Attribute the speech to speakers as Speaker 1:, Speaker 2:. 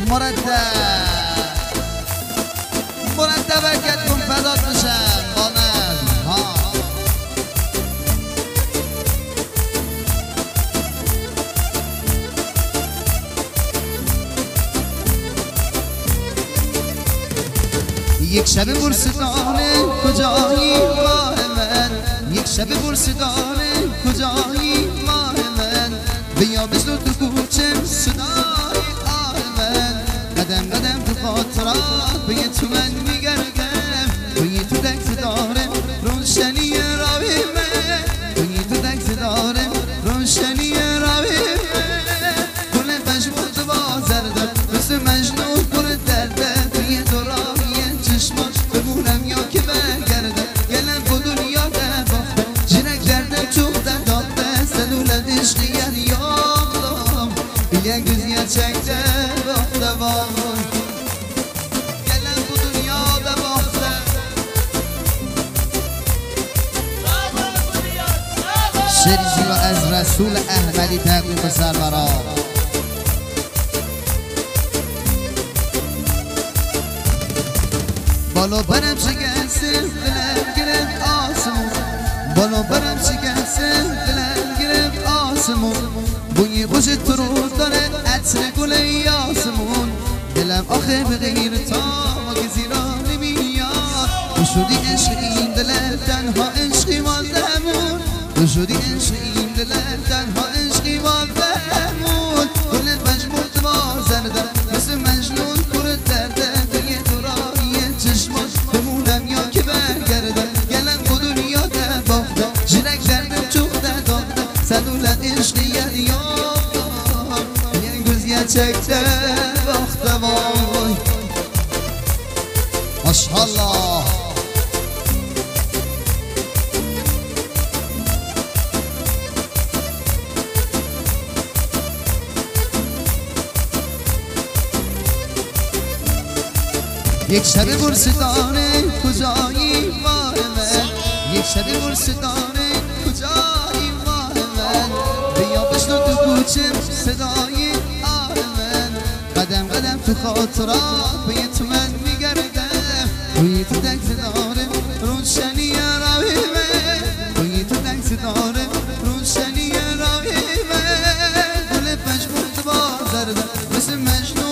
Speaker 1: مرتب حرکت کن فدات بشم با نظم ها. یک شب برسدانه کجایی ماه من، یک شب برسدانه کجایی ماه من، بیا بزن تو کوچم صدای آه من، قدم قدم تو خاطرات به تو من میگردم، توی تو دکت دارم روشنی راهی من، توی تو دکت دارم روشنی راهی من، گل مجموع بازرده مثل مجنون پر درده، توی تو راهی چشماش بمونم یا که برگرده، گلم با دنیا در باخته جنک دردم چوب در داخته، سلولت عشقی یادم یک گزیه چکته باخته بامون، گلم با دنیا در باخته. شعری را از رسول احمدی تقدیم به سروران. بالا برم شکسته دلم گرفت آسمون، بالا برم شکسته دلم گرفت آسمون، بوی خوش تو رو داره عطر گل یاسمون، دلم آخه به غیر تا ما کسی را نمیاد، تو شدی عشق این دلم تنها عشقی ماندمون، تو شدی عشق این دلم تنها عشقی ماندمون، دلت مجموع بازرده مثل مجنون پر درده، توی تو راهی چشماش بمونم یا که برگرده، گلم با دنیا در باخته جنک دردم چوب در داخته، سلولت عشقی یادم یک گزیه چکته باخته وای. ماشاءالله یک شب برسدانه کجایی ماه من، یک شب برسدانه کجایی ماه من، بیا بشنو تو کوچم صدای آه من، قدم قدم تو خاطرات به تو من میگردم، توی تو دکت دارم روشنی راهی من، توی تو دکت دارم روشنی راهی من، گل پشمون تو بازرده مثل مجنون